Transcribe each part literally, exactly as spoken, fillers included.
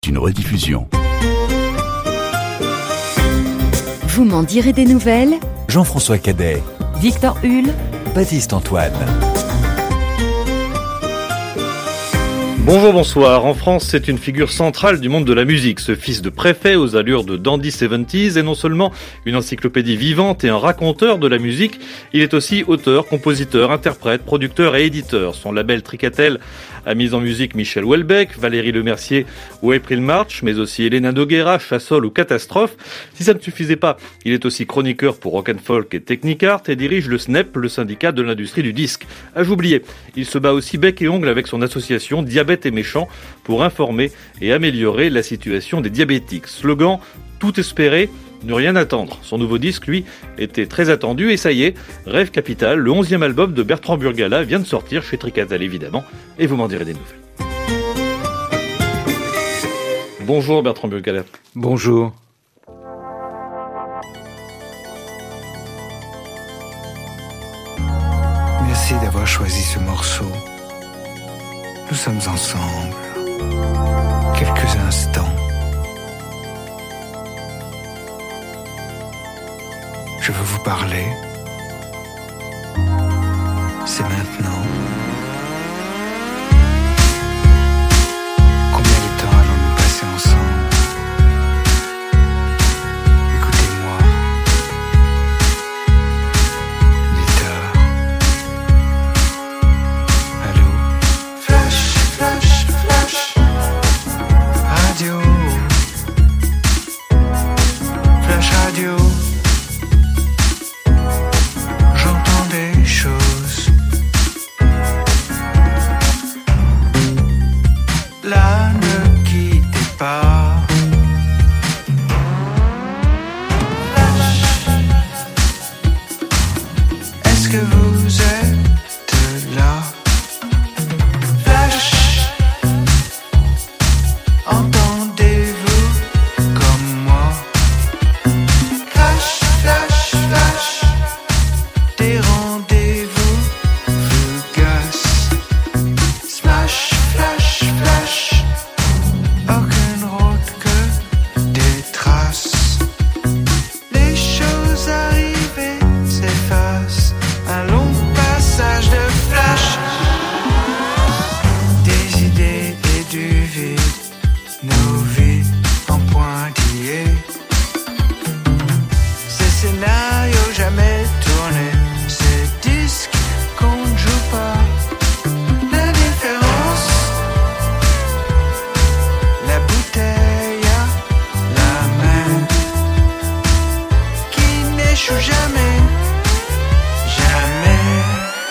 une rediffusion. Vous m'en direz des nouvelles. Jean-François Cadet, Victor Hull, Baptiste Antoine. Bonjour, bonsoir. En France, c'est une figure centrale du monde de la musique. Ce fils de préfet aux allures de dandy soixante-dix est non seulement une encyclopédie vivante et un raconteur de la musique, il est aussi auteur, compositeur, interprète, producteur et éditeur. Son label Tricatel a mis en musique Michel Houellebecq, Valérie Lemercier ou April March, mais aussi Elena Nogueira, Chassol ou Catastrophe. Si ça ne suffisait pas, il est aussi chroniqueur pour Rock and Folk et Technicart et dirige le S N E P, le syndicat de l'industrie du disque. Ah, j'oubliais, il se bat aussi bec et ongle avec son association Diabète et Méchant pour informer et améliorer la situation des diabétiques. Slogan « Tout espérer, ne rien attendre ». Son nouveau disque, lui, était très attendu et ça y est, Rêve Capital, le onzième album de Bertrand Burgala, vient de sortir chez Tricatel évidemment, et vous m'en direz des nouvelles. Bonjour Bertrand Burgala. Bonjour. Merci d'avoir choisi ce morceau. Nous sommes ensemble, quelques instants. Je veux vous parler. C'est maintenant. Combien de temps allons-nous passer ensemble? Écoutez-moi. Il est tard. Allô? Flash, flash, flash. Radio. Flash radio. Là, ne quittez pas. Flash. Est-ce que vous êtes là? Flash. Entendez-vous comme moi? Crash, flash, flash. Des rendez-vous fugaces. Smash, flash, flash. Aucune route que des traces. Les choses arrivées s'effacent. Un long passage de flash. Des idées et du vide. Nos vies en pointillés. Ces scénarios jamais tournés. Ces disques qu'on ne joue pas. L'indifférence. La bouteille à la main. Qui n'échoue jamais. Jamais.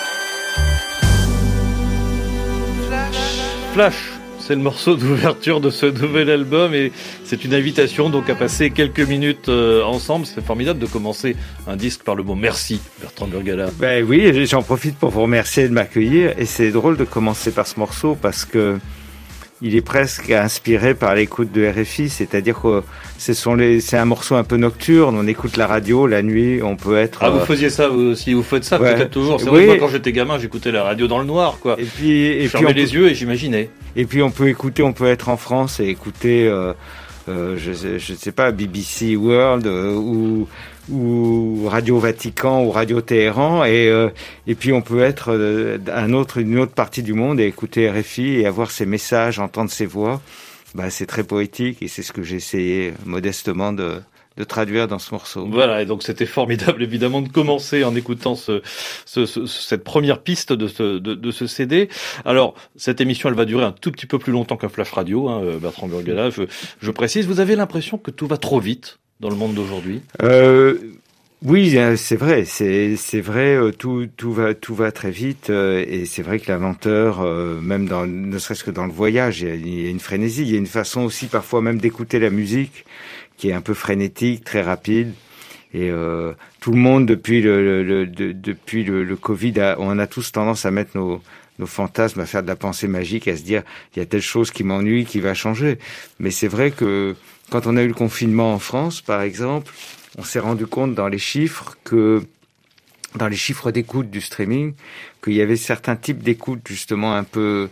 Flash. Flash, c'est le morceau d'ouverture de ce nouvel album et c'est une invitation donc à passer quelques minutes euh, ensemble. C'est formidable de commencer un disque par le mot merci, Bertrand Burgala. Ben oui, j'en profite pour vous remercier de m'accueillir et c'est drôle de commencer par ce morceau parce que il est presque inspiré par l'écoute de R F I, c'est-à-dire que ce sont les, c'est un morceau un peu nocturne, on écoute la radio la nuit, on peut être... Ah, vous faisiez ça, vous aussi, vous faites ça ouais. peut-être toujours. C'est Oui. vrai que moi, quand j'étais gamin, j'écoutais la radio dans le noir, quoi. Et puis, et Je puis fermais on les peut, yeux et j'imaginais. et puis on peut écouter, on peut être en France et écouter, euh, euh, je, sais- je sais pas, B B C World euh, ou ou Radio Vatican ou Radio Téhéran et euh, et puis on peut être euh, un autre une autre partie du monde et écouter R F I et avoir ces messages, entendre ces voix. Bah c'est très poétique et c'est ce que j'ai essayé modestement de de traduire dans ce morceau. Voilà, et donc c'était formidable évidemment de commencer en écoutant ce, ce, ce cette première piste de ce de, de ce C D. Alors cette émission elle va durer un tout petit peu plus longtemps qu'un flash radio, hein, Bertrand Burgala. Je, je précise, vous avez l'impression que tout va trop vite dans le monde d'aujourd'hui? Euh, oui, c'est vrai, c'est c'est vrai, euh, tout tout va tout va très vite euh, et c'est vrai que la lenteur, euh, même dans ne serait-ce que dans le voyage, il y, a, il y a une frénésie, il y a une façon aussi parfois même d'écouter la musique qui est un peu frénétique, très rapide. Et euh, tout le monde depuis le, le, le de, depuis le, le Covid, a, on a tous tendance à mettre nos nos fantasmes, à faire de la pensée magique, à se dire il y a telle chose qui m'ennuie, qui va changer. Mais c'est vrai que quand on a eu le confinement en France, par exemple, on s'est rendu compte dans les chiffres que dans les chiffres d'écoute du streaming, qu'il y avait certains types d'écoute justement un peu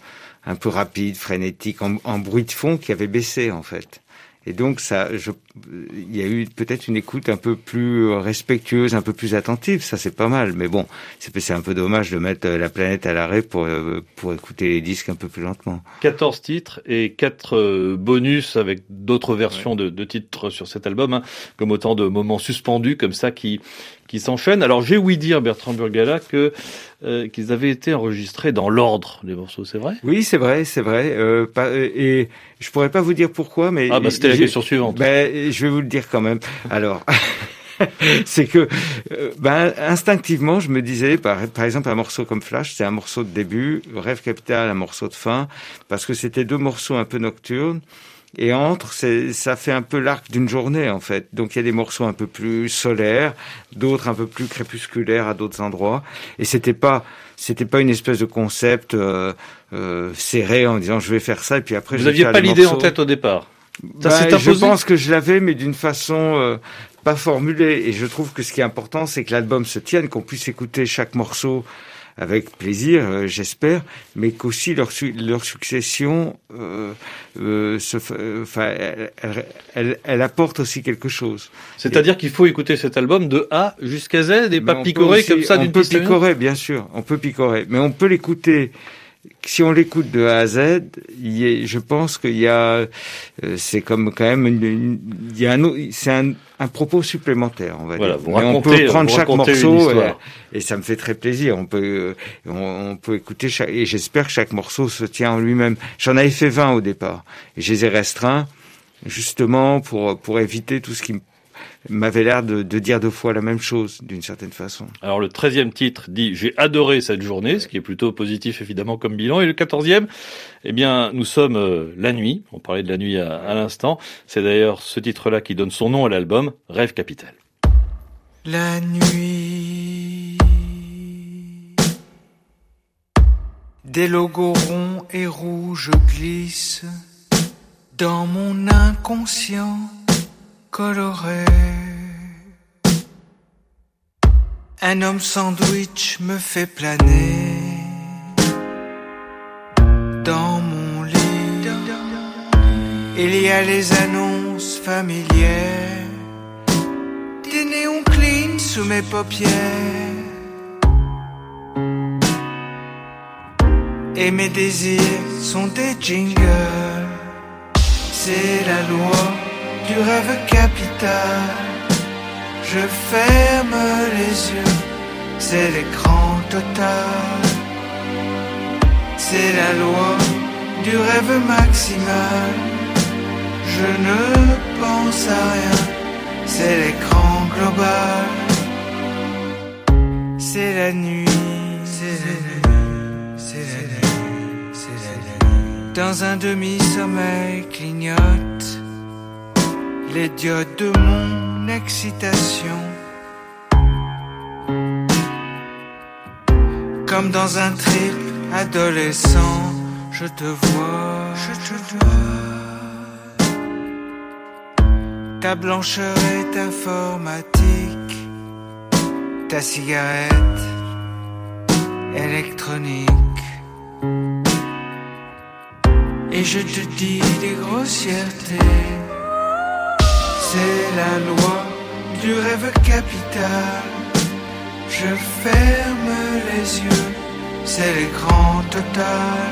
un peu rapide, frénétique, en, en bruit de fond qui avait baissé en fait. Et donc ça, je, il y a eu peut-être une écoute un peu plus respectueuse, un peu plus attentive. Ça c'est pas mal, mais bon, c'est, c'est un peu dommage de mettre la planète à l'arrêt pour pour écouter les disques un peu plus lentement. quatorze titres et quatre bonus avec d'autres versions ouais. de, de titres sur cet album, hein, comme autant de moments suspendus comme ça qui qui s'enchaînent. Alors j'ai ouï dire, Bertrand Burgalat, que euh, qu'ils avaient été enregistrés dans l'ordre, les morceaux, c'est vrai ? Oui, c'est vrai, c'est vrai. Euh, pas, et je pourrais pas vous dire pourquoi, mais ah bah c'était la question suivante. Ben je vais vous le dire quand même. Alors. c'est que, euh, ben, instinctivement, je me disais, par, par exemple, un morceau comme Flash, c'est un morceau de début, Rêve Capital, un morceau de fin, parce que c'était deux morceaux un peu nocturnes. Et entre, c'est, ça fait un peu l'arc d'une journée, en fait. Donc, il y a des morceaux un peu plus solaires, d'autres un peu plus crépusculaires à d'autres endroits. Et c'était pas, c'était pas une espèce de concept, euh, euh, serré en disant je vais faire ça et puis après vous je vais aviez faire pas l'idée morceaux. En tête au départ? Ça bah, s'est imposé? Je pense que je l'avais, mais d'une façon euh, pas formulée. Et je trouve que ce qui est important, c'est que l'album se tienne, qu'on puisse écouter chaque morceau avec plaisir, euh, j'espère, mais qu'aussi leur, su- leur succession, euh, euh, se, enfin, euh, elle, elle, elle apporte aussi quelque chose. C'est-à-dire et, qu'il faut écouter cet album de A jusqu'à Z et pas picorer aussi, comme ça d'une piste. On peut picorer, bien sûr, on peut picorer, mais on peut l'écouter. Si on l'écoute de A à Z, il y a, je pense qu'il y a, euh, c'est comme quand même, une, une, il y a un, c'est un, un propos supplémentaire, on va voilà, dire. Vous Mais racontez, on peut prendre chaque morceau et, et ça me fait très plaisir. On peut, on, on peut écouter chaque, et j'espère que chaque morceau se tient en lui-même. J'en avais fait vingt au départ et je les ai restreints justement pour pour éviter tout ce qui m'avait l'air de, de dire deux fois la même chose, d'une certaine façon. Alors le treizième titre dit « J'ai adoré cette journée », ce qui est plutôt positif évidemment comme bilan. Et le quatorzième, eh bien, nous sommes euh, la nuit. On parlait de la nuit à, à l'instant. C'est d'ailleurs ce titre-là qui donne son nom à l'album, Rêve Capital. La nuit, des logos ronds et rouges glissent dans mon inconscient coloré. Un homme sandwich me fait planer dans mon lit. Il y a les annonces familières, des néons clean sous mes paupières, et mes désirs sont des jingles. C'est la loi du rêve capital. Je ferme les yeux, c'est l'écran total. C'est la loi du rêve maximal. Je ne pense à rien, c'est l'écran global. C'est la nuit, c'est la nuit, c'est la nuit, c'est la nuit. Dans un demi-sommeil clignote les diodes de mon excitation. Comme dans un trip adolescent, je te vois, je te vois. Ta blancheur est informatique, ta cigarette électronique. Et je te dis des grossièretés. C'est la loi du rêve capital. Je ferme les yeux, c'est l'écran total.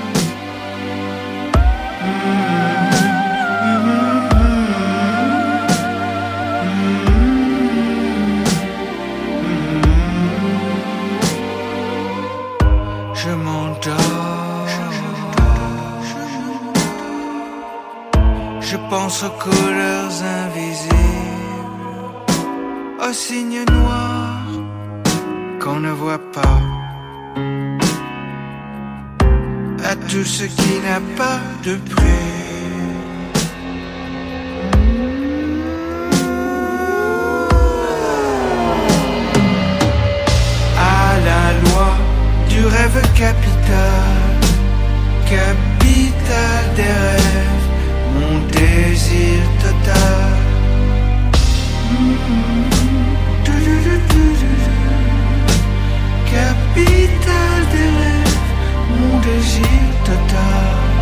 Mmh. Je m'endors, je pense aux couleurs invisibles, aux signes noirs qu'on ne voit pas, à tout ce qui n'a pas de prix. À la loi du rêve capital, capital des rêves, mon désir total. Capital des rêves, mon désir total.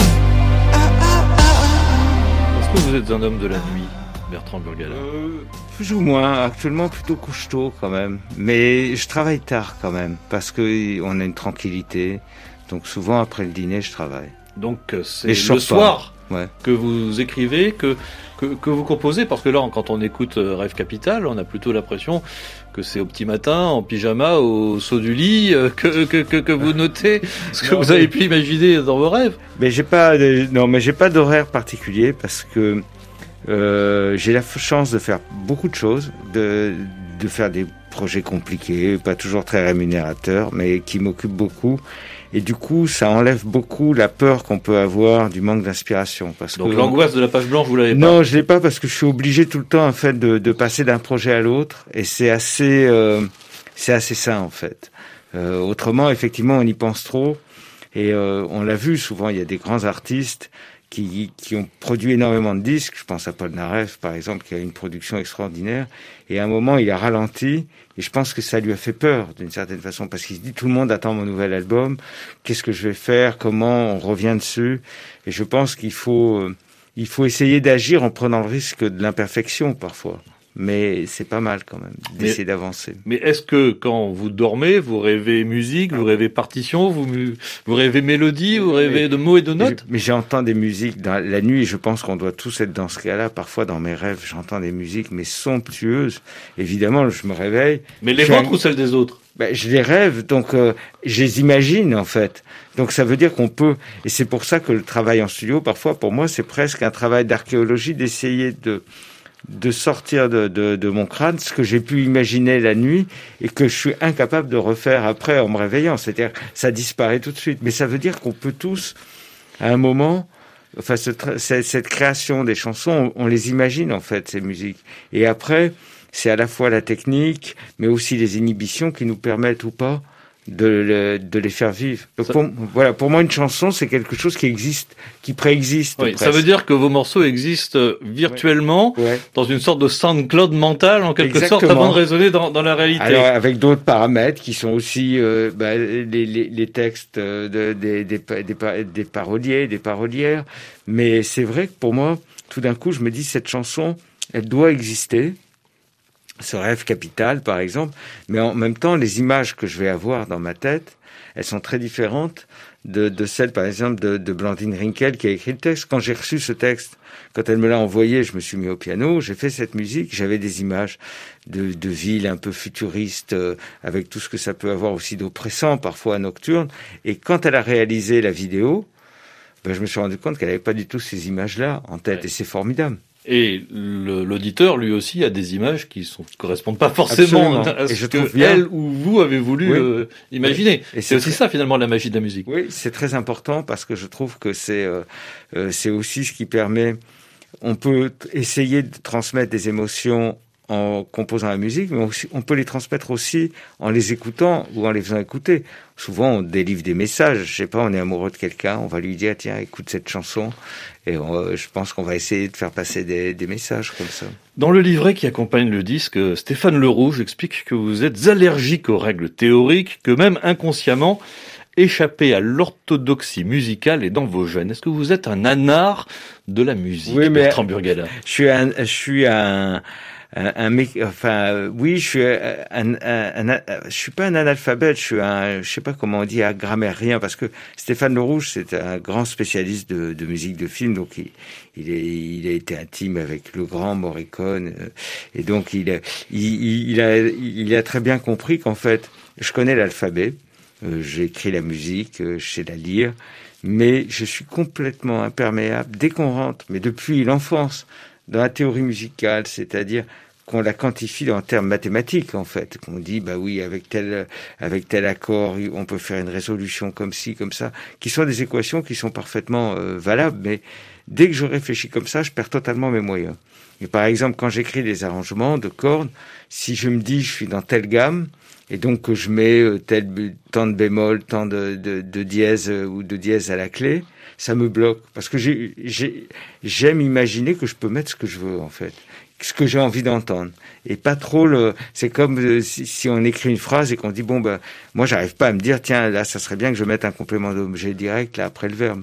êtes un homme de la nuit, Bertrand Burgalat? euh, Plus ou moins, actuellement plutôt couche-tôt quand même. Mais je travaille tard quand même, parce qu'on a une tranquillité. Donc souvent après le dîner, je travaille. Donc c'est Mais je le sors pas. soir Ouais. que vous écrivez, que, que, que vous composez, parce que là, quand on écoute euh, Rêve Capital, on a plutôt l'impression que c'est au petit matin, en pyjama, au saut du lit, euh, que, que, que, que vous notez ce que Non, vous mais- avez pu imaginer dans vos rêves. Mais j'ai pas, de- non, mais j'ai pas d'horaire particulier parce que euh, j'ai la f- chance de faire beaucoup de choses, de, de faire des projets compliqués, pas toujours très rémunérateurs, mais qui m'occupent beaucoup. Et du coup, ça enlève beaucoup la peur qu'on peut avoir du manque d'inspiration. Parce Donc que l'angoisse de la page blanche, vous l'avez pas. non, je l'ai pas parce que je suis obligé tout le temps en fait de, de passer d'un projet à l'autre, et c'est assez, euh, c'est assez sain en fait. Euh, autrement, effectivement, on y pense trop, et euh, on l'a vu souvent. Il y a des grands artistes qui, qui ont produit énormément de disques. Je pense à Paul Naref, par exemple, qui a une production extraordinaire. Et à un moment, il a ralenti. Et je pense que ça lui a fait peur, d'une certaine façon, parce qu'il se dit, tout le monde attend mon nouvel album. Qu'est-ce que je vais faire? Comment on revient dessus? Et je pense qu'il faut, euh, il faut essayer d'agir en prenant le risque de l'imperfection, parfois. Mais c'est pas mal, quand même, d'essayer d'avancer. Mais est-ce que quand vous dormez, vous rêvez musique, vous rêvez partition, vous, mu- vous rêvez mélodie, vous rêvez de mots et de notes? Mais j'entends des musiques dans la nuit, et je pense qu'on doit tous être dans ce cas-là. Parfois, dans mes rêves, j'entends des musiques, mais somptueuses. Évidemment, je me réveille. Mais les Je suis vôtres un- ou celles des autres? Ben, je les rêve, donc euh, je les imagine, en fait. Donc ça veut dire qu'on peut... Et c'est pour ça que le travail en studio, parfois, pour moi, c'est presque un travail d'archéologie, d'essayer de... de sortir de, de, de mon crâne ce que j'ai pu imaginer la nuit et que je suis incapable de refaire après en me réveillant. C'est-à-dire, ça disparaît tout de suite. Mais ça veut dire qu'on peut tous, à un moment, enfin, ce tra- cette, cette création des chansons, on, on les imagine, en fait, ces musiques. Et après, c'est à la fois la technique, mais aussi les inhibitions qui nous permettent ou pas de, le- de les faire vivre. Donc, Ça- pour, voilà, pour moi, une chanson, c'est quelque chose qui existe, qui préexiste. Oui, ça presque. veut dire que vos morceaux existent euh, virtuellement, Ouais. dans une sorte de SoundCloud mental, en quelque sorte, Exactement. avant de résonner dans, dans la réalité. Alors avec d'autres paramètres qui sont aussi euh, bah, les, les, les textes euh, de, des, des, pa- des, pa- des paroliers, des parolières. Mais c'est vrai que pour moi, tout d'un coup, je me dis cette chanson, elle doit exister. Ce rêve capital, par exemple. Mais en même temps, les images que je vais avoir dans ma tête, elles sont très différentes de, de celles, par exemple, de, de Blandine Rinkel qui a écrit le texte. Quand j'ai reçu ce texte, quand elle me l'a envoyé, je me suis mis au piano, j'ai fait cette musique, j'avais des images de, de villes un peu futuristes, euh, avec tout ce que ça peut avoir aussi d'oppressant, parfois nocturne. Et quand elle a réalisé la vidéo, ben, je me suis rendu compte qu'elle n'avait pas du tout ces images-là en tête. Ouais. Et c'est formidable. Et le- l'auditeur, lui aussi, a des images qui ne correspondent pas forcément Absolument. à Et ce je que trouve bien. elle ou vous avez voulu Oui. euh, imaginer. Et C'est c'est aussi très- ça, finalement, la magie de la musique. Oui, c'est très important parce que je trouve que c'est euh, euh, c'est aussi ce qui permet. On peut t- essayer de transmettre des émotions en composant la musique, mais aussi, on peut les transmettre aussi en les écoutant ou en les faisant écouter. Souvent, on délivre des messages. Je sais pas, on est amoureux de quelqu'un, on va lui dire tiens, écoute cette chanson, et on, euh, je pense qu'on va essayer de faire passer des, des messages comme ça. Dans le livret qui accompagne le disque, Stéphane Lerouge explique que vous êtes allergique aux règles théoriques, que même inconsciemment, échapper à l'orthodoxie musicale est dans vos gènes. Est-ce que vous êtes un anard de la musique, Oui, mais- Bertrand Burgalat? Je suis un, je suis un, un, un mec, enfin, euh, oui, je suis un, un, un- un- je suis pas un analphabète, je suis un, je sais pas comment on dit, un grammairien, parce que Stéphane Lerouge, c'est un grand spécialiste de, de musique de film, donc il, il, est, il a été intime avec le grand Morricone, euh, et donc il a, il, il a, il a très bien compris qu'en fait, je connais l'alphabet, euh, j'ai écrit la musique, euh, je sais la lire, mais je suis complètement imperméable dès qu'on rentre, mais depuis l'enfance, dans la théorie musicale, c'est-à-dire qu'on la quantifie en termes mathématiques, en fait, qu'on dit, bah oui, avec tel, avec tel accord, on peut faire une résolution comme ci, comme ça, qui sont des équations qui sont parfaitement euh, valables, mais dès que je réfléchis comme ça, je perds totalement mes moyens. Et par exemple, quand j'écris des arrangements de cordes, si je me dis, je suis dans telle gamme, et donc que je mets euh, tel tant de bémol, tant de, de, de dièse euh, ou de dièse à la clé, ça me bloque parce que j'ai, j'ai, j'aime imaginer que je peux mettre ce que je veux en fait, ce que j'ai envie d'entendre et pas trop le. C'est comme euh, si, si on écrit une phrase et qu'on dit bon ben moi j'arrive pas à me dire tiens là ça serait bien que je mette un complément d'objet direct là après le verbe.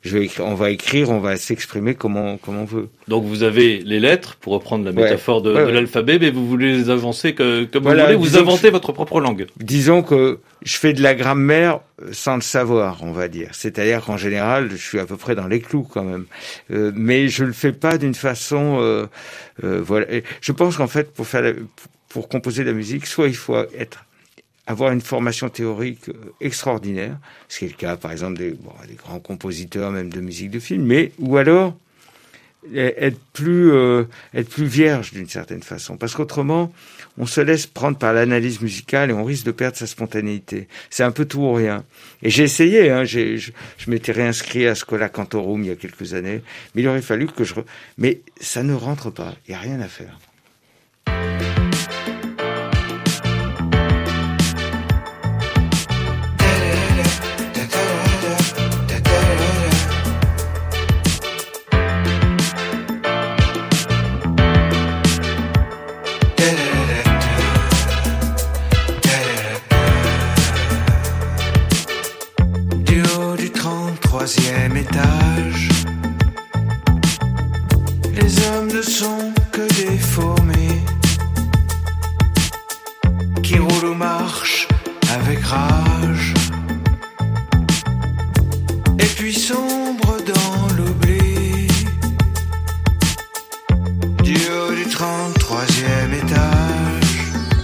je vais écrire, on va écrire, on va s'exprimer comme on, comme on veut. Donc vous avez les lettres, pour reprendre la Ouais. métaphore de, Ouais, de ouais. l'alphabet, mais vous voulez les avancer que, comme Voilà, vous voulez, vous disons inventez que- votre propre langue. Disons que je fais de la grammaire sans le savoir, on va dire. C'est-à-dire qu'en général, je suis à peu près dans les clous quand même. Euh, mais je le fais pas d'une façon, euh, euh, voilà. Et je pense qu'en fait, pour faire, la- pour composer de la musique, soit il faut être avoir une formation théorique euh, extraordinaire, ce qui est le cas, par exemple, des, bon, des grands compositeurs, même de musique de film, mais ou alors eh, être plus euh, être plus vierge d'une certaine façon, parce qu'autrement, on se laisse prendre par l'analyse musicale et on risque de perdre sa spontanéité. C'est un peu tout ou rien. Et j'ai essayé, hein, j'ai, je, je m'étais réinscrit à Schola Cantorum il y a quelques années, mais il aurait fallu que je... Re... Mais ça ne rentre pas, il n'y a rien à faire. Du haut du trente-troisième étage, les hommes ne sont que des fourmis qui roulent ou marchent avec rage et puis sombrent dans l'oubli. Du haut du trente-troisième étage,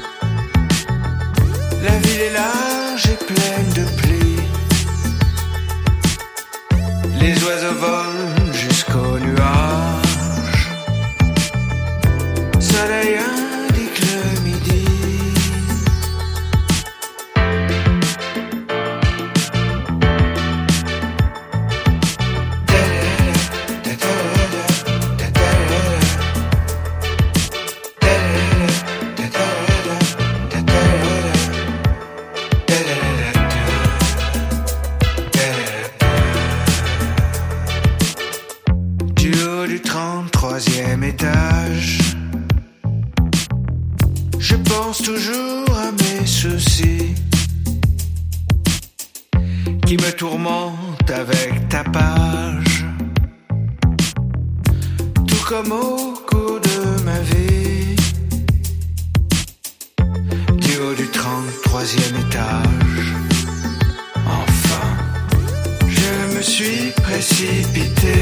la ville est large et pleine de plis. Les oiseaux volent jusqu'aux nuages. Soleil indique le midi. Du haut du trente-troisième étage, je pense toujours à mes soucis qui me tourmentent avec tapage, tout comme au cours de ma vie. Du haut du trente-troisième étage, enfin, je me suis précipité.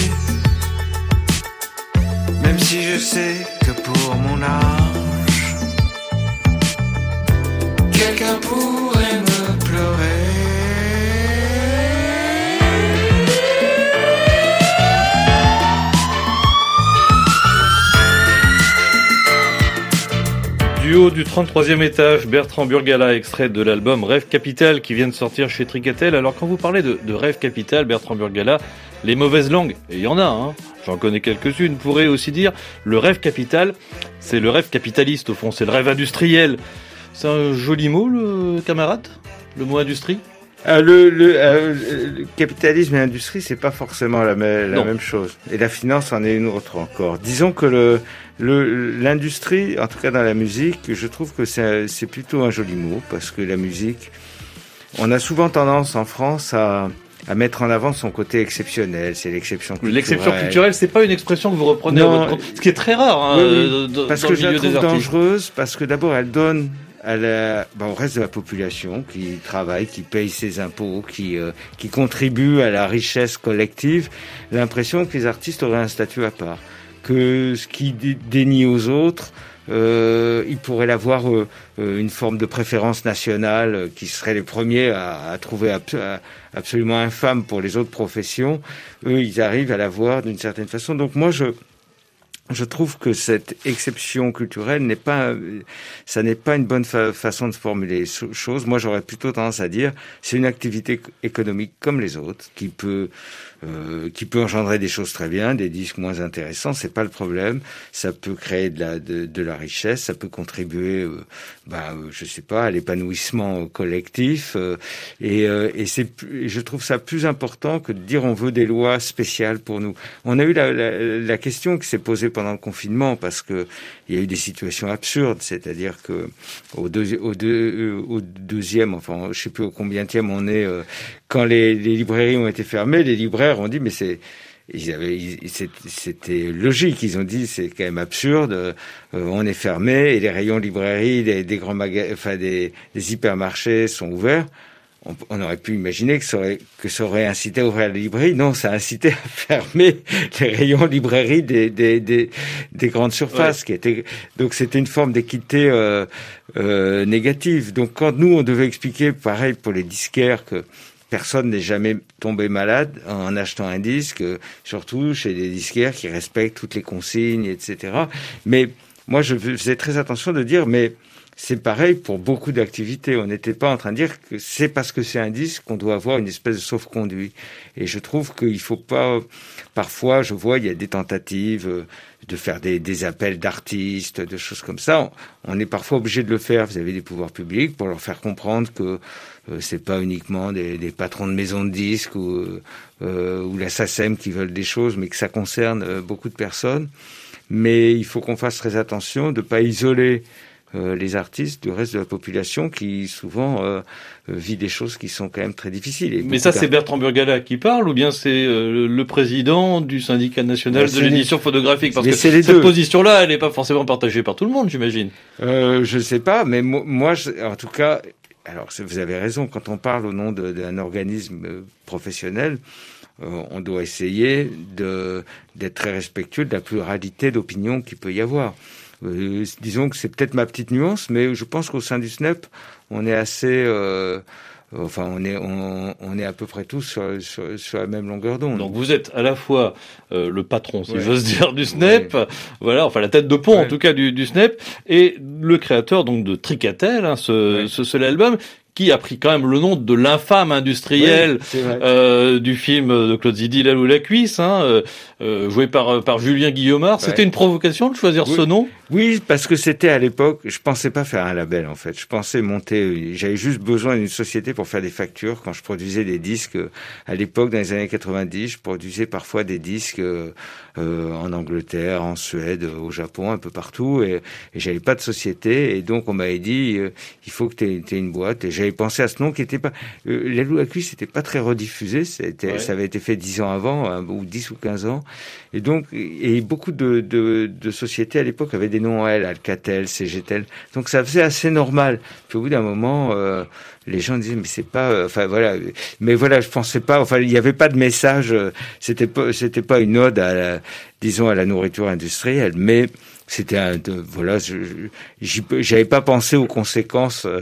Même si je sais que pour mon âge, quelqu'un pourrait me pleurer. Du haut du trente-troisième étage, Bertrand Burgala, extrait de l'album Rêve Capital qui vient de sortir chez Tricatel. Alors quand vous parlez de, de Rêve Capital, Bertrand Burgala, les mauvaises langues, et il y en a, hein, j'en connais quelques-unes, pourraient aussi dire le rêve capital, c'est le rêve capitaliste au fond, c'est le rêve industriel. C'est un joli mot, le camarade, le mot industrie? Euh, le, le, euh, le capitalisme et l'industrie, c'est pas forcément la, même, la même chose. Et la finance en est une autre encore. Disons que le, le, l'industrie, en tout cas dans la musique, je trouve que c'est, c'est plutôt un joli mot, parce que la musique, on a souvent tendance en France à, à mettre en avant son côté exceptionnel. C'est l'exception culturelle. L'exception culturelle, c'est pas une expression que vous reprenez Non, à votre compte, ce qui est très rare, hein, oui, oui, euh, dans parce le que je la milieu des trouve artistes. dangereuse, parce que d'abord elle donne à la, ben, au reste de la population qui travaille, qui paye ses impôts, qui euh, qui contribue à la richesse collective, l'impression que les artistes auraient un statut à part, que ce qui dé- dénie aux autres, euh, ils pourraient l'avoir euh, euh, une forme de préférence nationale, euh, qui seraient les premiers à, à trouver abso- à- absolument infâme pour les autres professions. Eux, ils arrivent à l'avoir d'une certaine façon. Donc moi, je Je trouve que cette exception culturelle n'est pas, ça n'est pas une bonne fa- façon de formuler les choses. Moi, j'aurais plutôt tendance à dire, c'est une activité économique comme les autres, qui peut, euh, qui peut engendrer des choses très bien, des disques moins intéressants, c'est pas le problème. Ça peut créer de la, de, de la richesse, ça peut contribuer, euh, bah, euh, je sais pas, à l'épanouissement collectif. Euh, et, euh, et c'est, je trouve ça plus important que de dire on veut des lois spéciales pour nous. On a eu la, la, la question qui s'est posée pendant le confinement parce que il y a eu des situations absurdes, c'est-à-dire que au, deux, au, deux, au deuxième, enfin, je sais plus au combienième on est, euh, quand les, les librairies ont été fermées, les libraires ont dit mais c'est Ils avaient, ils, c'était logique. Ils ont dit c'est quand même absurde. Euh, on est fermé et les rayons librairies, des, des grands magasins, enfin des, des hypermarchés sont ouverts. On, on aurait pu imaginer que ça aurait, que ça aurait incité à ouvrir les librairies. Non, ça a incité à fermer les rayons librairies des, des, des, des grandes surfaces, ouais. qui étaient, donc c'était une forme d'équité euh, euh, négative. Donc quand nous on devait expliquer, pareil pour les disquaires, que personne n'est jamais tombé malade en achetant un disque, surtout chez des disquaires qui respectent toutes les consignes, et cetera. Mais moi, je faisais très attention de dire, mais c'est pareil pour beaucoup d'activités. On n'était pas en train de dire que c'est parce que c'est un disque qu'on doit avoir une espèce de sauf-conduit. Et je trouve qu'il faut pas... Parfois, je vois, il y a des tentatives de faire des, des appels d'artistes, de choses comme ça. On est parfois obligé de le faire. Vous avez des pouvoirs publics pour leur faire comprendre que euh, c'est pas uniquement des, des patrons de maisons de disques ou, euh, ou la SACEM qui veulent des choses, mais que ça concerne euh, beaucoup de personnes. Mais il faut qu'on fasse très attention de pas isoler Euh, les artistes du reste de la population qui souvent euh, vit des choses qui sont quand même très difficiles. Et mais ça, c'est Bertrand Burgalat qui parle ou bien c'est euh, le président du syndicat national ouais, de l'édition les... photographique? Parce mais que cette deux. position-là, elle n'est pas forcément partagée par tout le monde, j'imagine. Euh, je ne sais pas, mais mo- moi, je, en tout cas, alors vous avez raison, quand on parle au nom de, d'un organisme professionnel, euh, on doit essayer de, d'être très respectueux de la pluralité d'opinions qu'il peut y avoir. Euh, disons que c'est peut-être ma petite nuance, mais je pense qu'au sein du S N E P, on est assez, euh, enfin, on est, on, on est à peu près tous sur, sur, sur la même longueur d'onde. Donc vous êtes à la fois euh, le patron, si ouais. j'ose dire, du S N E P, ouais. voilà, enfin la tête de pont ouais. en tout cas du, du S N E P, et le créateur donc de Tricatel, hein, ce, ouais. ce seul album, qui a pris quand même le nom de l'infâme industriel oui, euh, du film de Claude Zidi, La Loue la Cuisse, hein, euh, euh, joué par par Julien Guillaumard. Ouais. C'était une provocation de choisir oui. ce nom? Oui, parce que c'était à l'époque, je pensais pas faire un label en fait. Je pensais monter, j'avais juste besoin d'une société pour faire des factures. Quand je produisais des disques, à l'époque, dans les années quatre-vingt-dix, je produisais parfois des disques euh, en Angleterre, en Suède, au Japon, un peu partout, et, et j'avais pas de société. Et donc on m'avait dit, euh, il faut que tu aies une boîte. Et j'avais pensé à ce nom qui était pas, euh, La Loue la Cuisse, c'était pas très rediffusé. C'était, ouais. Ça avait été fait dix ans avant, hein, ou dix ou quinze ans. Et donc, et beaucoup de, de, de sociétés à l'époque avaient des noms à elles, Alcatel, CGtel. Donc ça faisait assez normal. Puis au bout d'un moment, euh, les gens disaient mais c'est pas, euh, enfin voilà. Mais voilà, je pensais pas. Enfin, il n'y avait pas de message. Euh, c'était pas, c'était pas une ode à, la, disons, à la nourriture industrielle, mais c'était un, de, voilà, je, j'y, j'avais pas pensé aux conséquences euh,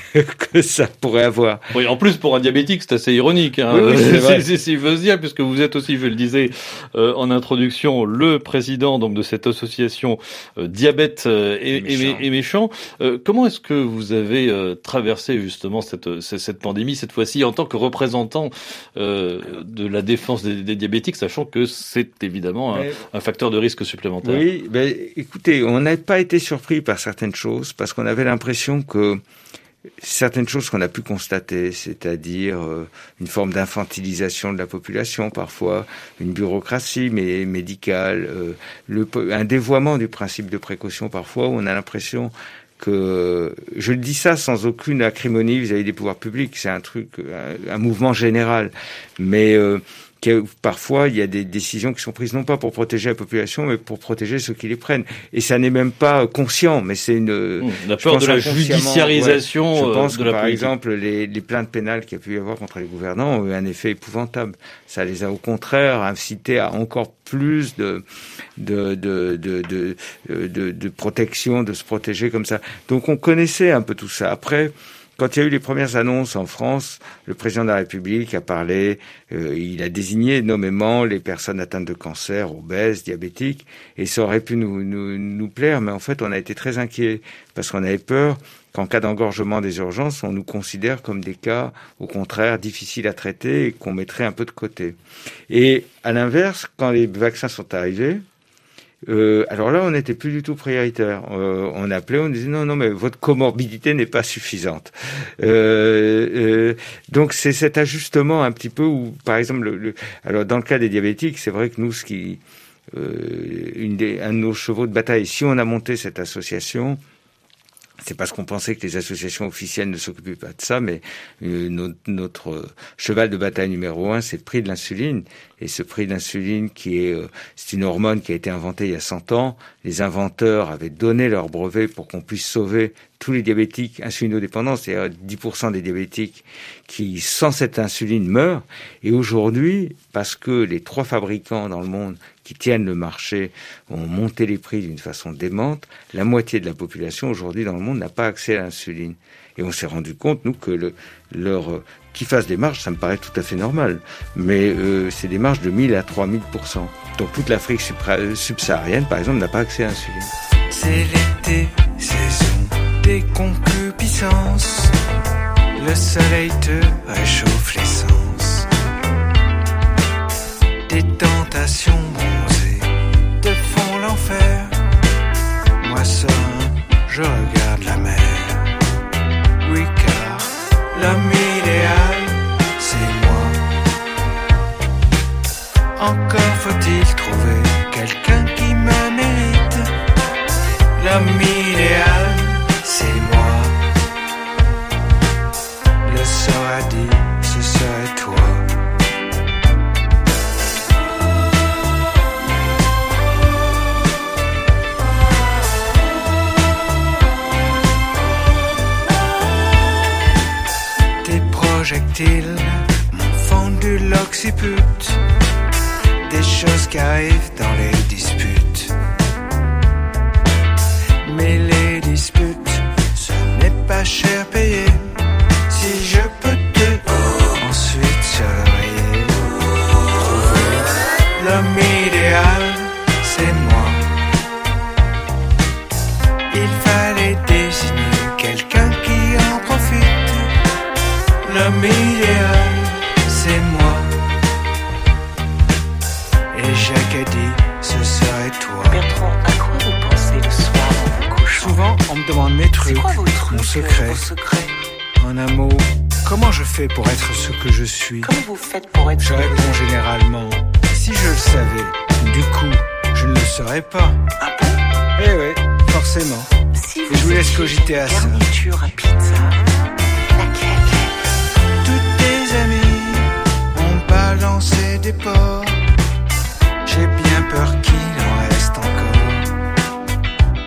que ça pourrait avoir. Oui, en plus pour un diabétique, c'est assez ironique, hein. Oui, oui, c'est vrai. c'est, c'est, c'est dire, puisque vous êtes aussi, je le disais euh, en introduction, le président donc de cette association euh, Diabète euh, et, et, méchant. et, et méchant. Euh, comment est-ce que vous avez euh, traversé justement cette, cette cette pandémie cette fois-ci en tant que représentant euh, de la défense des, des diabétiques, sachant que c'est évidemment un, un facteur de risque supplémentaire? Oui, ben écoutez, on n'a pas été surpris par certaines choses parce qu'on avait l'impression que certaines choses qu'on a pu constater, c'est-à-dire euh, une forme d'infantilisation de la population parfois, une bureaucratie mais médicale, euh, le, un dévoiement du principe de précaution parfois, où on a l'impression que, je le dis ça sans aucune acrimonie vis-à-vis des pouvoirs publics, c'est un truc, un, un mouvement général, mais euh, parfois, il y a des décisions qui sont prises non pas pour protéger la population, mais pour protéger ceux qui les prennent. Et ça n'est même pas conscient, mais c'est une... Mmh, la peur de la judiciarisation ouais, je pense de que, la par politique. exemple, les, les plaintes pénales qu'il y a pu y avoir contre les gouvernants ont eu un effet épouvantable. Ça les a au contraire incités à encore plus de de de de de, de, de protection, de se protéger comme ça. Donc on connaissait un peu tout ça. Après... Quand il y a eu les premières annonces en France, le président de la République a parlé, euh, il a désigné nommément les personnes atteintes de cancer, obèses, diabétiques, et ça aurait pu nous, nous, nous plaire, mais en fait on a été très inquiets, parce qu'on avait peur qu'en cas d'engorgement des urgences, on nous considère comme des cas, au contraire, difficiles à traiter et qu'on mettrait un peu de côté. Et à l'inverse, quand les vaccins sont arrivés, Euh, alors là, on n'était plus du tout prioritaire. Euh, on appelait, on disait non, non, mais votre comorbidité n'est pas suffisante. Euh, euh, donc c'est cet ajustement un petit peu où, par exemple, le, le, alors dans le cas des diabétiques, c'est vrai que nous, ce qui euh, une des, un de nos chevaux de bataille. Si on a monté cette association, c'est parce qu'on pensait que les associations officielles ne s'occupaient pas de ça, mais euh, notre, notre cheval de bataille numéro un, c'est le prix de l'insuline. Et ce prix d'insuline, qui est, euh, c'est une hormone qui a été inventée il y a cent ans. Les inventeurs avaient donné leur brevet pour qu'on puisse sauver tous les diabétiques insulinodépendants, c'est-à-dire dix pour cent des diabétiques qui, sans cette insuline, meurent. Et aujourd'hui, parce que les trois fabricants dans le monde qui tiennent le marché ont monté les prix d'une façon démente, la moitié de la population aujourd'hui dans le monde n'a pas accès à l'insuline. Et on s'est rendu compte, nous, que le, leur, euh, qu'ils fassent des marges, ça me paraît tout à fait normal. Mais euh, c'est des marges de mille à trois mille pour cent. Donc toute l'Afrique subra- subsaharienne, par exemple, n'a pas accès à l'insuline. C'est l'été, saison des concupiscences. Le soleil te réchauffe l'essence. Des tentations bronzées te font l'enfer. Moi serein, je regarde la mer. Oui car l'homme idéal, c'est moi. Encore faut-il trouver quelqu'un qui me mérite. L'homme idéal, c'est moi. Le sort a dit, ce serait toi. Tes projectiles m'ont fendu l'occiput. Des choses qui arrivent dans les disputes. Mais les disputes, ce n'est pas cher payé. Si je peux te oh, ensuite se rayer. Trouver l'homme idéal, c'est moi. Il fallait désigner quelqu'un qui en profite. L'homme idéal, c'est moi. Et Jacques a dit, ce serait toi. Bertrand, à quoi vous pensez le soir en vous couchant? Souvent, on me demande mes trucs, C'est quoi vos trucs, mon secret. vos secrets En un mot, comment je fais pour être ce que je suis? Comment vous faites pour être Je ce que vous réponds êtes? généralement, si je le savais, du coup, je ne le saurais pas. Ah bon? Eh oui, forcément. Si Et je vous laisse étiez cogiter à ça. garniture à pizza, laquelle? Toutes tes amies ont balancé des porcs. J'ai bien peur qu'il en reste encore.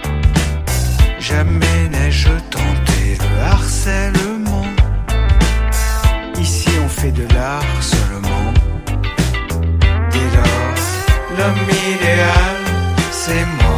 Jamais n'ai-je tenté le harcèlement. Ici on fait de l'art seulement. Dès lors, l'homme idéal, c'est moi.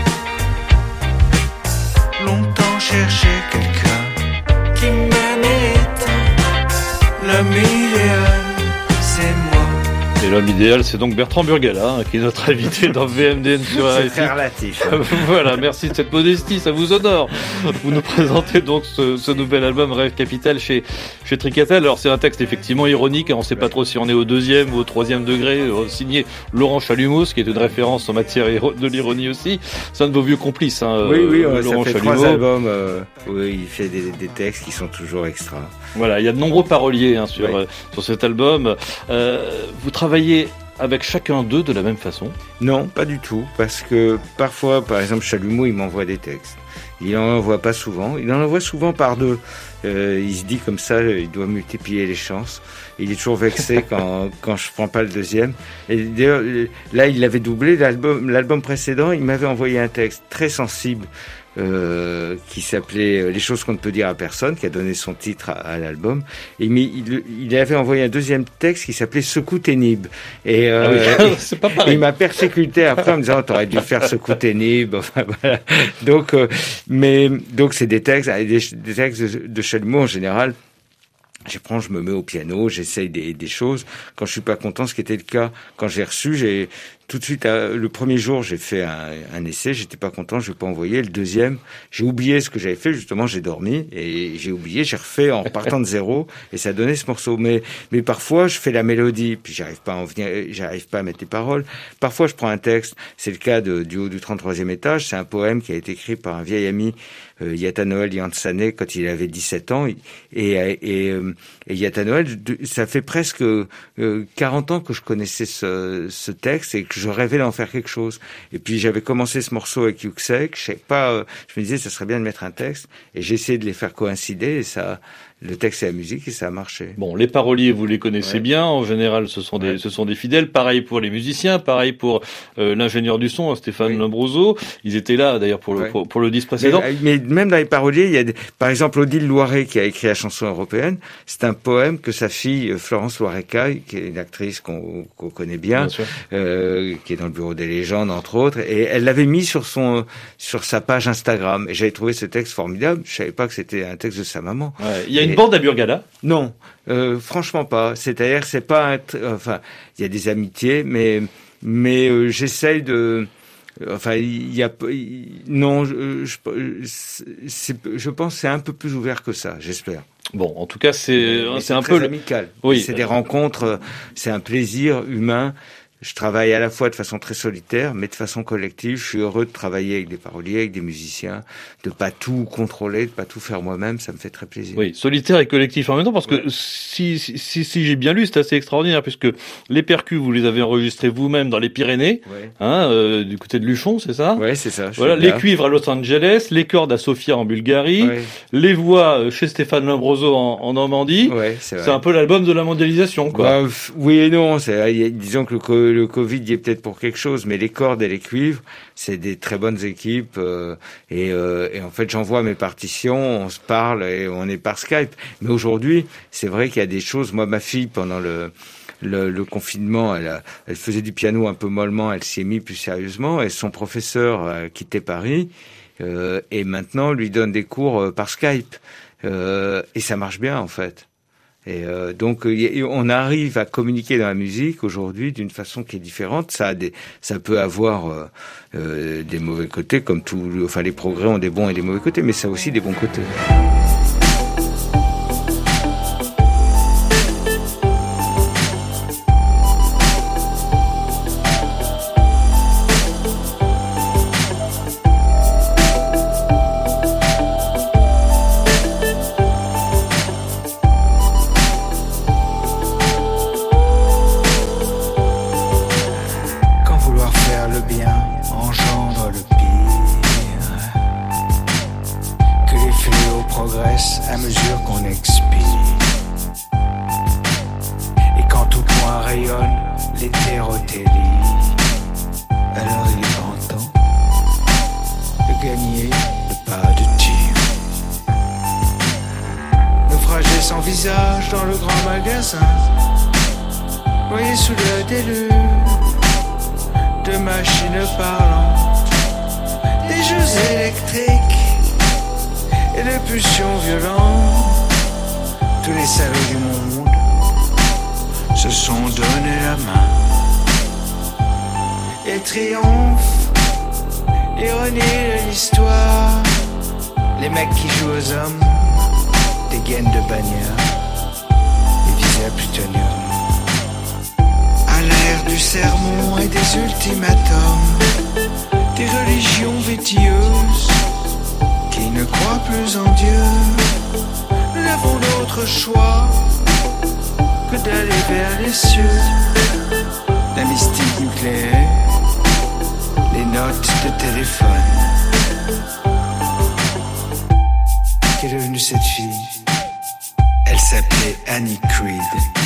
Longtemps cherché quelqu'un qui me mérite. L'homme idéal, c'est moi. Et l'homme idéal, c'est donc Bertrand Burgala, hein, qui est notre invité dans V M D N sur C'est R F I. très relatif. Voilà, merci de cette modestie, ça vous honore. Vous nous présentez donc ce, ce nouvel album Rêve Capital chez, chez Tricatel. Alors c'est un texte effectivement ironique, hein, on ne sait pas trop si on est au deuxième ou au troisième degré, euh, signé Laurent Chalumeau, ce qui est une référence en matière de l'ironie aussi. C'est un de vos vieux complices, hein, Oui, oui, euh, ça Laurent fait Chalumeau. trois albums euh, où il fait des, des textes qui sont toujours extra. Voilà, il y a de nombreux paroliers hein, sur, Oui. euh, sur cet album. Euh, vous travaillez avec chacun d'eux de la même façon? Non, pas du tout, parce que parfois, par exemple, Chalumeau, il m'envoie des textes. Il en envoie pas souvent, il en envoie souvent par deux. Euh, il se dit comme ça, il doit multiplier les chances. Il est toujours vexé quand quand je prends pas le deuxième. Et d'ailleurs, là, il l'avait doublé. L'album, l'album précédent, il m'avait envoyé un texte très sensible. Euh, qui s'appelait Les choses qu'on ne peut dire à personne, qui a donné son titre à, à l'album. Et mais il, il avait envoyé un deuxième texte qui s'appelait Secoue tes nibs. Et, euh, ah oui, c'est pas et pareil. il m'a persécuté après en me disant t'aurais dû faire Secoue tes nibs. Enfin voilà. Donc, euh, mais donc c'est des textes, des, des textes de, de Chalumeau en général. Je prends, je me mets au piano, j'essaye des, des choses. Quand je suis pas content, ce qui était le cas quand j'ai reçu, j'ai tout de suite, le premier jour, j'ai fait un, un essai, j'étais pas content, je l'ai pas envoyé. Le deuxième, j'ai oublié ce que j'avais fait, justement, j'ai dormi et j'ai oublié, j'ai refait en repartant de zéro et ça a donné ce morceau. Mais, mais parfois, je fais la mélodie, puis j'arrive pas à en venir, j'arrive pas à mettre les paroles. Parfois, je prends un texte, c'est le cas de, du haut du trente-troisième étage, c'est un poème qui a été écrit par un vieil ami, euh, Yata Noël Yansane, quand il avait dix-sept ans. Et, et, euh, et Yata Noël, ça fait presque euh, quarante ans que je connaissais ce, ce texte et que que je rêvais d'en faire quelque chose. Et puis j'avais commencé ce morceau avec Yuxek, je sais pas, euh, je me disais ça serait bien de mettre un texte, et j'ai essayé de les faire coïncider, et ça, le texte et la musique, et ça a marché. Bon, les paroliers, vous les connaissez Ouais. bien. En général, ce sont des, Ouais. ce sont des fidèles. Pareil pour les musiciens, pareil pour euh, l'ingénieur du son, hein, Stéphane Oui. Lombroso. Ils étaient là, d'ailleurs, pour le, Ouais. pour, pour le disque Mais, précédent. mais même dans les paroliers, il y a des, par exemple Odile Loiret qui a écrit la chanson européenne. C'est un poème que sa fille euh, Florence Loiret-Caille, qui est une actrice qu'on, qu'on connaît bien, Bien sûr. euh, qui est dans le Bureau des légendes entre autres, et elle l'avait mis sur son sur sa page Instagram. Et j'avais trouvé ce texte formidable. Je savais pas que c'était un texte de sa maman. Ouais. Il y a une Et- bande à Burgala. Non, euh, franchement pas. C'est-à-dire, c'est pas un tr- enfin, il y a des amitiés, mais mais euh, j'essaye de. Enfin, il y a il- non, je, je, c'est, je pense que c'est un peu plus ouvert que ça, j'espère. Bon, en tout cas, c'est, Mais c'est un très peu le... amical. Oui. C'est des rencontres, euh, c'est un plaisir humain. Je travaille à la fois de façon très solitaire, mais de façon collective. Je suis heureux de travailler avec des paroliers, avec des musiciens, de pas tout contrôler, de pas tout faire moi-même. Ça me fait très plaisir. Oui, solitaire et collectif en même temps, parce Ouais. que si, si, si, si j'ai bien lu, c'est assez extraordinaire, puisque les percus, vous les avez enregistrés vous-même dans les Pyrénées, Ouais, hein, euh, du côté de Luchon, c'est ça? ouais, c'est ça. je Voilà, suis les là. cuivres à Los Angeles, les cordes à Sofia en Bulgarie, Ouais, les voix euh, chez Stéphane Lombroso en, en Normandie. ouais, c'est vrai. C'est un peu l'album de la mondialisation, quoi. Bah, f- oui et non. C'est, il y a- disons que le, co- le Covid y est peut-être pour quelque chose, mais les cordes et les cuivres, c'est des très bonnes équipes. euh, et, euh, et en fait, j'envoie mes partitions, on se parle et on est par Skype. Mais aujourd'hui, c'est vrai qu'il y a des choses. Moi, ma fille, pendant le le, le confinement, elle, a, elle faisait du piano un peu mollement, elle s'y est mise plus sérieusement. Et son professeur a quitté Paris euh, et maintenant lui donne des cours euh, par Skype. Euh, et ça marche bien, en fait. Et euh, donc y a- on arrive à communiquer dans la musique aujourd'hui d'une façon qui est différente. Ça a des, ça peut avoir euh, euh, des mauvais côtés, comme tout. Enfin, les progrès ont des bons et des mauvais côtés, mais ça a aussi des bons côtés. Quand vouloir faire le bien engendre le pire, que les fléaux progressent à mesure qu'on expire, et quand tout point rayonne l'hétérotélie, alors il est grand temps de gagner le pas de tir. Naufragés sans visage dans le grand magasin, noyés sous le déluge de machines parlantes, des jeux électriques et des pulsions violentes. Tous les salauds du monde se sont donné la main. Et triomphe, l'ironie de l'histoire, les mecs qui jouent aux hommes, des gaines de bagnards, et visent à plutonium. À l'ère du sermon et des ultimatums, des religions vétilleuses qui ne croient plus en Dieu, nous n'avons d'autre choix que d'aller vers les cieux. La mystique nucléaire, les notes de téléphone. Qu'est devenue cette fille? Elle s'appelait Annie Creed.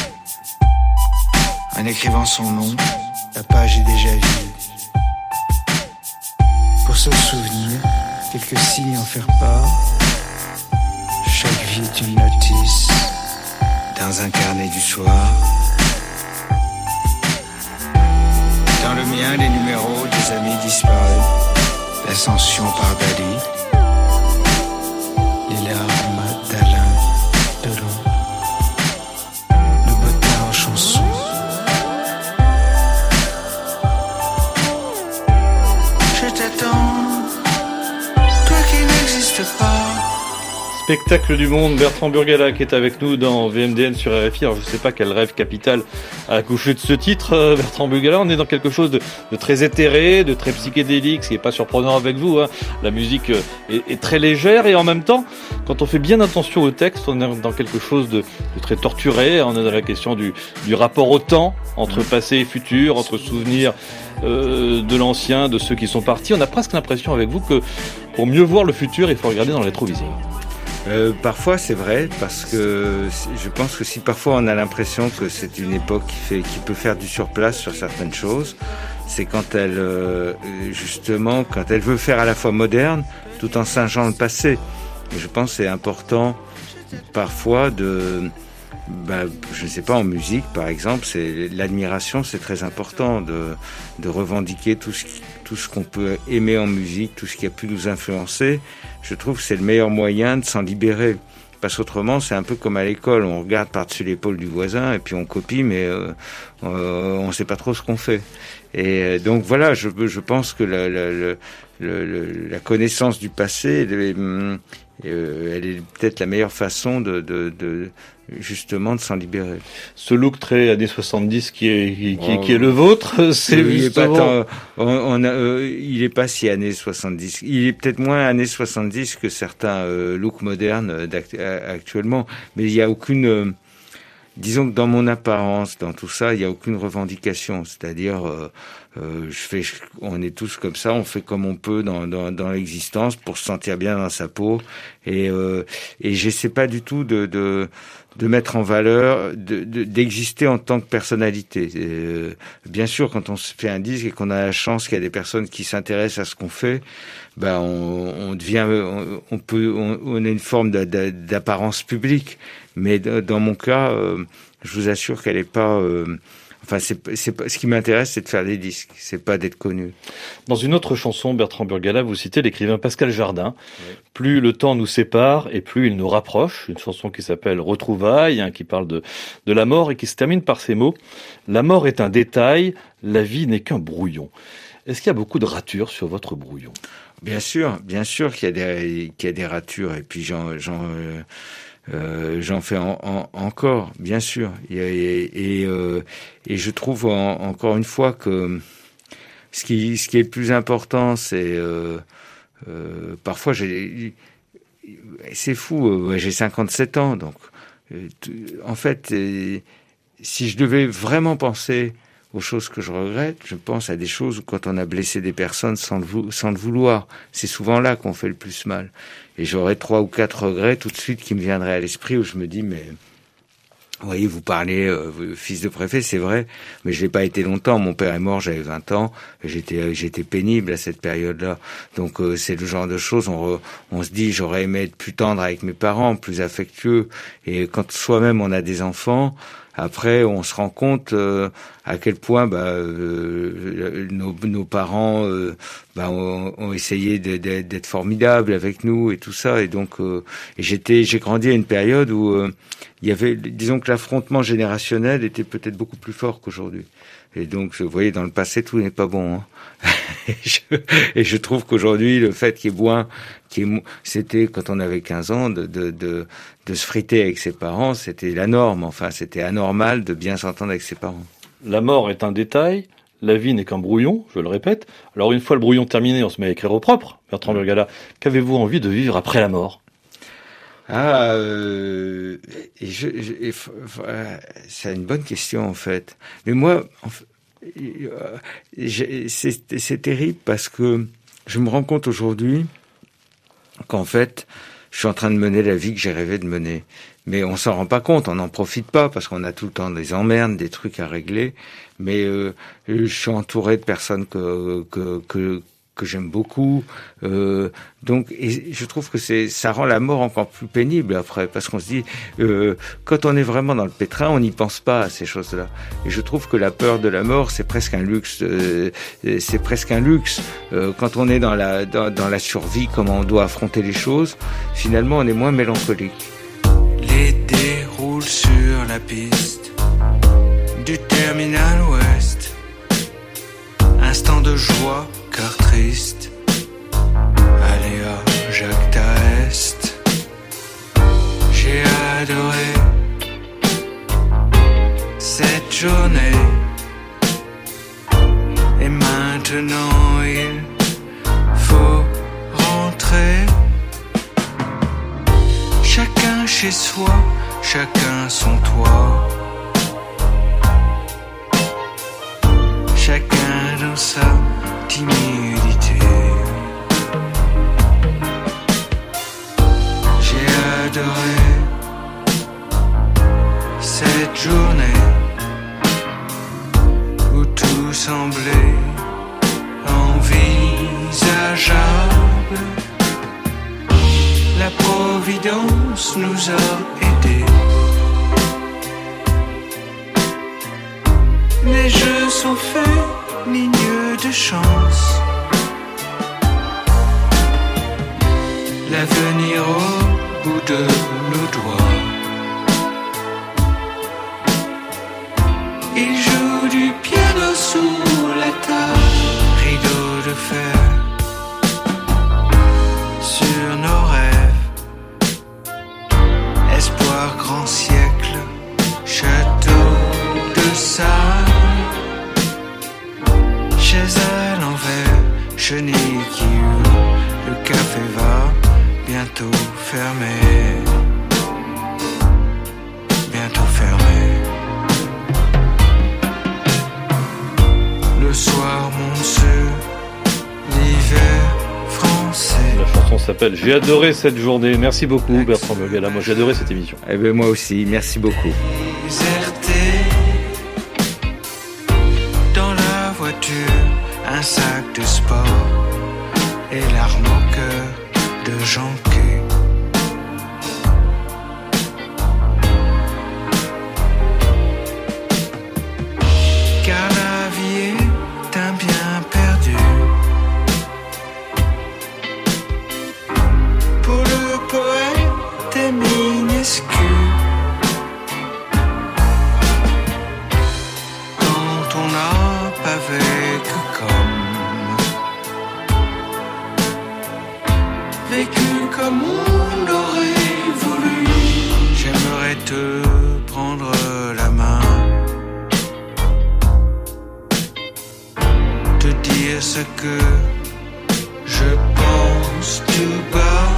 En écrivant son nom, la page est déjà vide. Pour se souvenir, quelques signes en faire part. Chaque vie est une notice dans un carnet du soir. Dans le mien, les numéros des amis disparus. L'ascension par Dali. Les larmes d'Alain Delon. Le bottin en chanson. Je t'attends, toi qui n'existes pas. Spectacle du monde, Bertrand Burgalat qui est avec nous dans V M D N sur R F I. Alors je sais pas quel rêve capital a accouché de ce titre, euh, Bertrand Burgalat. On est dans quelque chose de, de très éthéré, de très psychédélique, ce qui est pas surprenant avec vous. Hein. La musique euh, est, est très légère et en même temps, quand on fait bien attention au texte, on est dans quelque chose de, de très torturé. On est dans la question du, du rapport au temps, entre passé et futur, entre souvenirs euh, de l'ancien, de ceux qui sont partis. On a presque l'impression avec vous que pour mieux voir le futur, il faut regarder dans le rétroviseur. Euh, parfois c'est vrai, parce que je pense que si parfois on a l'impression que c'est une époque qui fait, qui peut faire du surplace sur certaines choses, c'est quand elle, euh, justement, quand elle veut faire à la fois moderne, tout en singeant le passé. Et je pense que c'est important parfois de, bah, je ne sais pas, en musique par exemple, c'est l'admiration, c'est très important de, de revendiquer tout ce qui, tout ce qu'on peut aimer en musique, tout ce qui a pu nous influencer. Je trouve que c'est le meilleur moyen de s'en libérer. Parce qu'autrement, c'est un peu comme à l'école, on regarde par-dessus l'épaule du voisin et puis on copie, mais euh, euh, on ne sait pas trop ce qu'on fait. Et donc voilà, je, je pense que la, la, la, la, la connaissance du passé, elle est, euh, elle est peut-être la meilleure façon de, de, de justement de s'en libérer. Ce look très années soixante-dix qui est qui, oh, qui est le vôtre, c'est il justement... est pas tant, on, on a, euh, il est pas si années soixante-dix. Il est peut-être moins années soixante-dix que certains euh, looks modernes actuellement, mais il y a aucune euh, disons que dans mon apparence, dans tout ça, il y a aucune revendication. C'est-à-dire, euh, euh, je fais, je, on est tous comme ça, on fait comme on peut dans, dans, dans l'existence pour se sentir bien dans sa peau. Et, euh, et j'essaie pas du tout de, de, de mettre en valeur, de, de, d'exister en tant que personnalité. Et, euh, bien sûr, quand on se fait un disque et qu'on a la chance qu'il y a des personnes qui s'intéressent à ce qu'on fait, ben on, on devient, on, on peut, on, on a une forme de, de, d'apparence publique. Mais dans mon cas, euh, je vous assure qu'elle est pas. Euh, enfin, c'est, c'est pas, ce qui m'intéresse, c'est de faire des disques. C'est pas d'être connu. Dans une autre chanson, Bertrand Burgalat, vous citez l'écrivain Pascal Jardin. Oui. Plus le temps nous sépare et plus il nous rapproche. Une chanson qui s'appelle Retrouvailles, hein, qui parle de de la mort et qui se termine par ces mots : la mort est un détail, la vie n'est qu'un brouillon. Est-ce qu'il y a beaucoup de ratures sur votre brouillon ? Bien sûr, bien sûr qu'il y a des qu'il y a des ratures. Et puis j'en j'en euh... Euh, j'en fais en, en, encore, bien sûr, et, et, et, euh, et je trouve en, encore une fois que ce qui, ce qui est le plus important, c'est euh, euh, parfois j'ai, c'est fou, euh, j'ai cinquante-sept ans, donc euh, en fait, euh, si je devais vraiment penser aux choses que je regrette, je pense à des choses où quand on a blessé des personnes sans le, vou- sans le vouloir, c'est souvent là qu'on fait le plus mal. Et j'aurais trois ou quatre regrets tout de suite qui me viendraient à l'esprit où je me dis, mais vous voyez, vous parlez euh, fils de préfet, c'est vrai, mais je l'ai pas été longtemps. Mon père est mort, j'avais vingt ans, j'étais j'étais pénible à cette période-là. Donc euh, c'est le genre de choses, on, re, on se dit, j'aurais aimé être plus tendre avec mes parents, plus affectueux. Et quand soi-même on a des enfants, après, on se rend compte euh, à quel point bah, euh, nos, nos parents euh, bah, ont, ont essayé de, de, d'être formidables avec nous et tout ça. Et donc, euh, et j'étais, j'ai grandi à une période où euh, il y avait, disons que l'affrontement générationnel était peut-être beaucoup plus fort qu'aujourd'hui. Et donc, vous voyez, dans le passé, tout n'est pas bon. Hein. et, je, et je trouve qu'aujourd'hui, le fait qu'il y ait moins, qu'il y ait, c'était quand on avait quinze ans, de, de, de, de se friter avec ses parents, c'était la norme. Enfin, c'était anormal de bien s'entendre avec ses parents. La mort est un détail, la vie n'est qu'un brouillon, je le répète. Alors, une fois le brouillon terminé, on se met à écrire au propre. Bertrand Burgalat, qu'avez-vous envie de vivre après la mort ? Ah, euh, et je, je, et, c'est une bonne question en fait. Mais moi, en fait, c'est, c'est terrible parce que je me rends compte aujourd'hui qu'en fait, je suis en train de mener la vie que j'ai rêvé de mener. Mais on s'en rend pas compte, on n'en profite pas parce qu'on a tout le temps des emmerdes, des trucs à régler. Mais euh, je suis entouré de personnes que que que que j'aime beaucoup, euh, donc et je trouve que c'est ça rend la mort encore plus pénible après parce qu'on se dit euh, quand on est vraiment dans le pétrin, on n'y pense pas à ces choses-là. Et je trouve que la peur de la mort, c'est presque un luxe, euh, c'est presque un luxe. Euh, quand on est dans la dans, dans la survie, comment on doit affronter les choses, finalement, on est moins mélancolique. Les dés roulent sur la piste du terminal ouest. Instant de joie, cœur triste. Allez à Jacques Est. chez soi, chacun son toit. Chacun dans sa timidité. J'ai adoré cette journée où tout semblait envisageable. La Providence nous a aidés. Les jeux sont faits, lignes de chance. L'avenir au bout de nos doigts. Il joue du piano sous la table. Rideau de fer sur nos rêves. Espoir, grand siècle, château de sable. Chaise à l'envers, chenille qui hurle. Le café va bientôt fermer. Bientôt fermer. Le soir monceau, l'hiver français. La chanson s'appelle J'ai adoré cette journée. Merci beaucoup Bertrand Meugala. Moi j'ai adoré cette émission. Eh bien moi aussi, merci beaucoup. Déserté dans la voiture, un sac de sport et larmes au cœur de Jonquet. Car la vie est un bien perdu. Pour le poète est minuscule. Quand on n'a pas vécu comme vécu comme on aurait voulu. J'aimerais te prendre la main, te dire ce que je pense tout bas.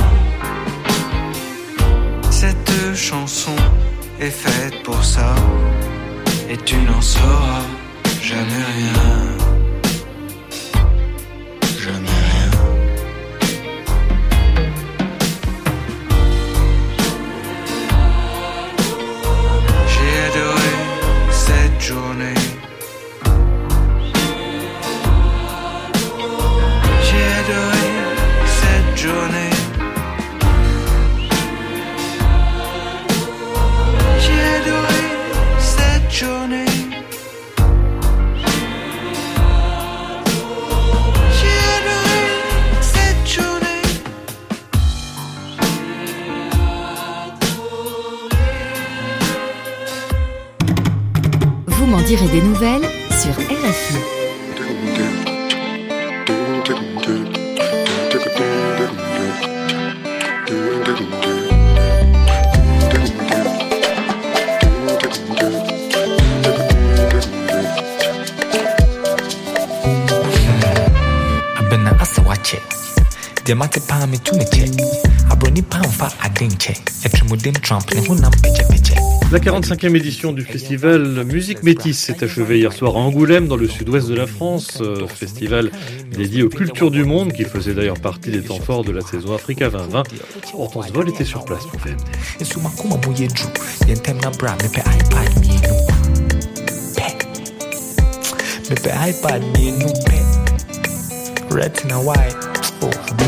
Cette chanson est faite pour ça, et tu n'en sauras jamais rien. Jamais rien. J'ai adoré cette journée. J'ai adoré cette journée. J'ai adoré cette journée. J'ai adoré cette journée. Vous m'en direz des nouvelles sur R F I. Abena asawache de mate pa me tu me che abroni pa mfa adenche etremudem trump ne hunam peche peche. La quarante-cinquième édition du festival Musique Métis s'est achevée hier soir à Angoulême, dans le sud-ouest de la France. Euh, festival dédié aux cultures du monde, qui faisait d'ailleurs partie des temps forts de la saison Africa vingt vingt. Hortense Vol était sur place pour faire. Retina white, oh,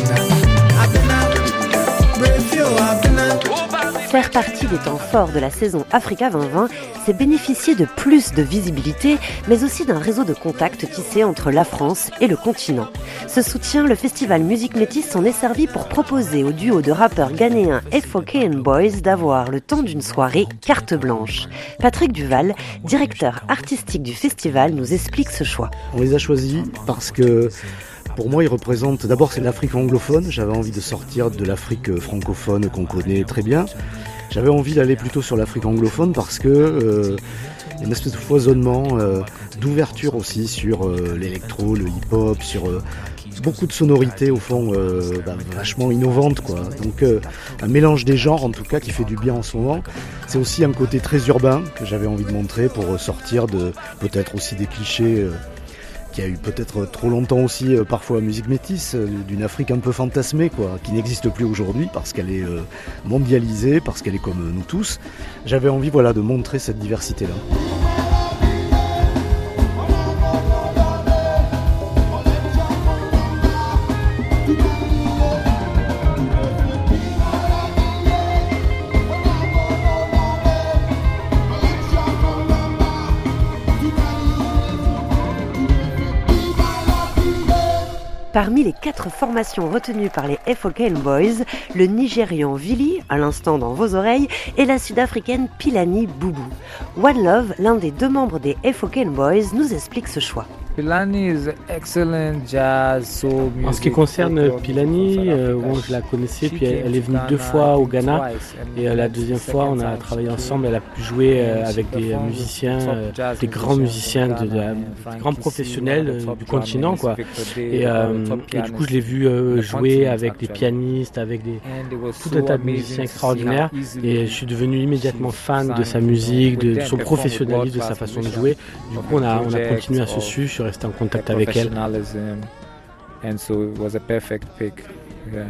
Faire partie des temps forts de la saison Africa vingt vingt, c'est bénéficier de plus de visibilité, mais aussi d'un réseau de contacts tissé entre la France et le continent. Ce soutien, le festival Musique Métis s'en est servi pour proposer au duo de rappeurs ghanéens F O K and Boys d'avoir le temps d'une soirée carte blanche. Patrick Duval, directeur artistique du festival, nous explique ce choix. On les a choisis parce que pour moi, ils représentent, d'abord c'est l'Afrique anglophone, j'avais envie de sortir de l'Afrique francophone qu'on connaît très bien. J'avais envie d'aller plutôt sur l'Afrique anglophone parce que euh, il y a une espèce de foisonnement, euh, d'ouverture aussi sur euh, l'électro, le hip-hop, sur euh, beaucoup de sonorités au fond euh, bah, vachement innovantes quoi. Donc euh, un mélange des genres en tout cas qui fait du bien en ce moment. C'est aussi un côté très urbain que j'avais envie de montrer pour sortir de peut-être aussi des clichés euh, qu'il y a eu peut-être trop longtemps aussi euh, parfois musique métisse, euh, d'une Afrique un peu fantasmée quoi, qui n'existe plus aujourd'hui parce qu'elle est euh, mondialisée, parce qu'elle est comme nous tous. J'avais envie voilà de montrer cette diversité là. Parmi les quatre formations retenues par les Efokane Boys, le Nigérian Vili, à l'instant dans vos oreilles, et la Sud-Africaine Philani Boubou. One Love, l'un des deux membres des Efokane Boys, nous explique ce choix. Philani is excellent jazz, soul music. En ce qui concerne Philani, euh, bon, je la connaissais, puis elle, elle est venue deux fois au Ghana, et euh, la deuxième fois on a travaillé ensemble, elle a pu jouer euh, avec des musiciens, euh, des grands musiciens, de, de, de grands professionnels euh, du continent, quoi. Et, euh, et du coup je l'ai vu euh, jouer avec des pianistes, avec des, tout un tas de musiciens extraordinaires, et je suis devenu immédiatement fan de sa musique, de, de son professionnalisme, de sa façon de jouer. Du coup on a, on a continué à se suivre, je suis resté en contact avec elle. And so it was a perfect pick. Yeah.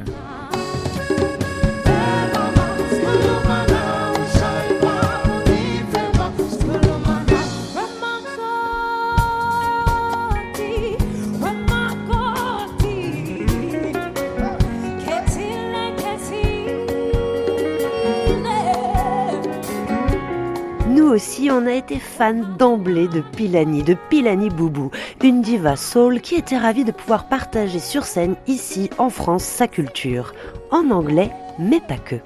Nous aussi, on a été fans d'emblée de Philani, de Philani Boubou, une diva soul qui était ravie de pouvoir partager sur scène ici en France sa culture, en anglais, mais pas que.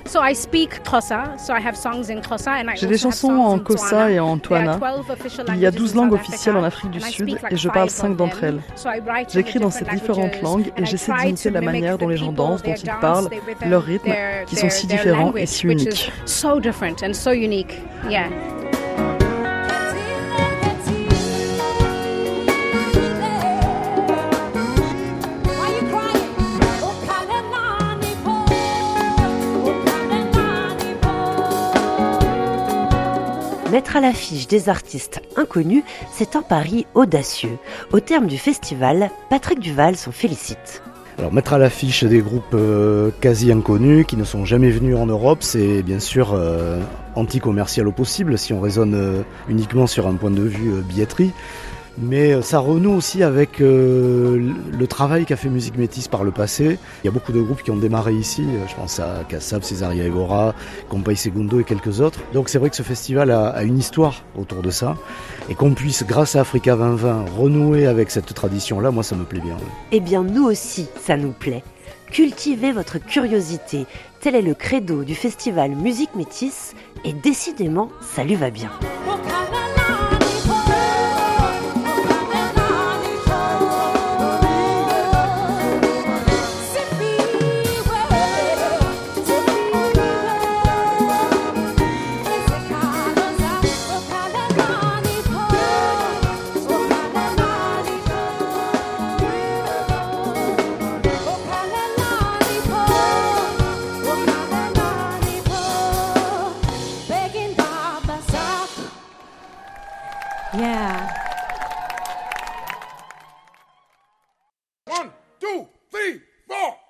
J'ai des chansons en Xhosa et en Tswana. Il y a douze langues officielles en Afrique du Sud et je parle cinq d'entre elles. J'écris dans ces différentes langues et j'essaie d'imiter la manière dont les gens dansent, dont ils parlent, leurs rythmes, qui sont si différents et si uniques. Mettre à l'affiche des artistes inconnus, c'est un pari audacieux. Au terme du festival, Patrick Duval s'en félicite. Alors mettre à l'affiche des groupes euh, quasi inconnus qui ne sont jamais venus en Europe, c'est bien sûr euh, anti-commercial au possible si on raisonne euh, uniquement sur un point de vue euh, billetterie. Mais ça renoue aussi avec euh, le travail qu'a fait Musique Métisse par le passé. Il y a beaucoup de groupes qui ont démarré ici, je pense à Kassab, Césaria Evora, Compay Segundo et quelques autres. Donc c'est vrai que ce festival a, a une histoire autour de ça. Et qu'on puisse, grâce à Africa vingt vingt, renouer avec cette tradition-là, moi ça me plaît bien. Eh bien nous aussi, ça nous plaît. Cultivez votre curiosité, tel est le credo du festival Musique Métisse, et décidément, ça lui va bien. Yeah.